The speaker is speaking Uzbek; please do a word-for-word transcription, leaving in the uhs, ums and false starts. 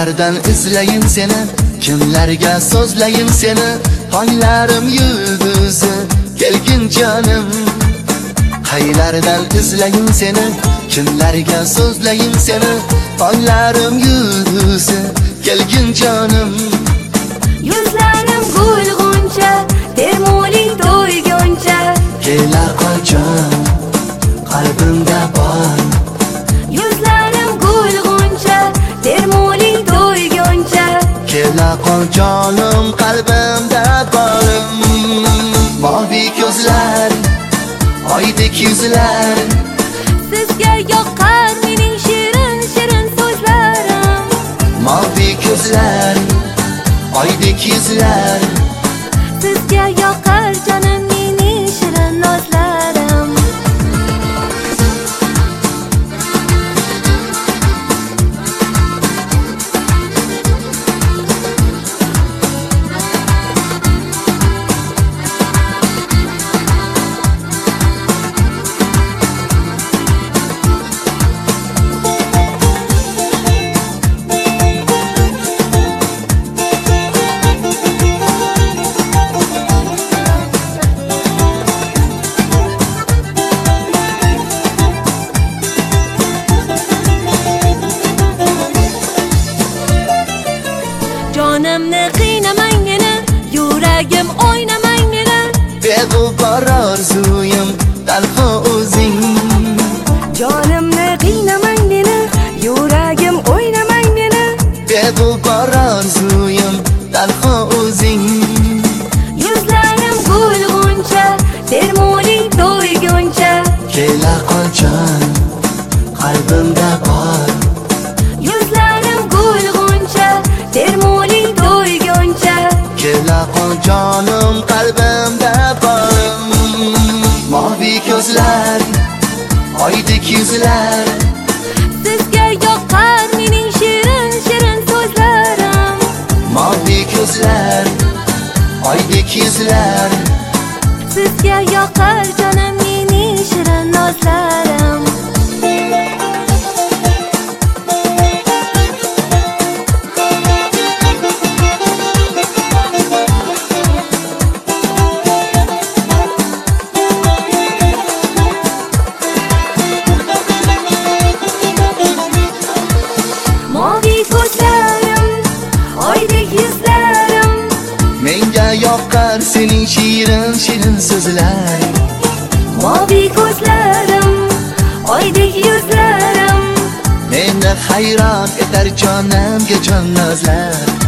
Qaylardan izlayin seni, kimlarga so'zlayin seni, tonglarim yulduzi kelgin jonim. Qaylardan izlayin seni, kimlarga so'zlayin seni, tonglarim yulduzi kelgin jonim. Yuzlarim gulg'uncha, termuling to'yguncha, Kela qoljon qalbimda bor. Yuzlarim gulg'uncha, termuling to'yguncha, Kela qoljonim qalbimda borim. Mavi ko'zlar, oydek yuzlar, sizga yoqar mening shirin shirin so'zlarim. mavi ko'zlar, oydek yuzlar, Sizga yoqar jonim mening shirin nozlarim. Jonimni qiynamang meni, yuragim o'ynamang meni. beg'ubor orzuyim tanho o'zing. Jonimni qiynamang meni, yuragim o'ynamang meni. Beg'ubor orzuyim tanho o'zing. Yuzlarim gulg'uncha, termuling to'yguncha, Kela qoljon qalbimda bor. Yuzlarim gulg'uncha, termuling to'yguncha, Kela qoljonim qalbimda borim. Mavi ko'zlar, oydek yuzlar, sizga yoqar mening shirin shirin so'zlarim. mavi ko'zlar, oydek yuzlar, Sizga yoqar jonim mening shirin nozlarim. Mavi ko'zlarim, oydek yuzlarim, menga yoqar sening shirin shirin so'zlar. mavi ko'zlarim, oydek yuzlarim, Meni hayron etar jonimga jon nozlar.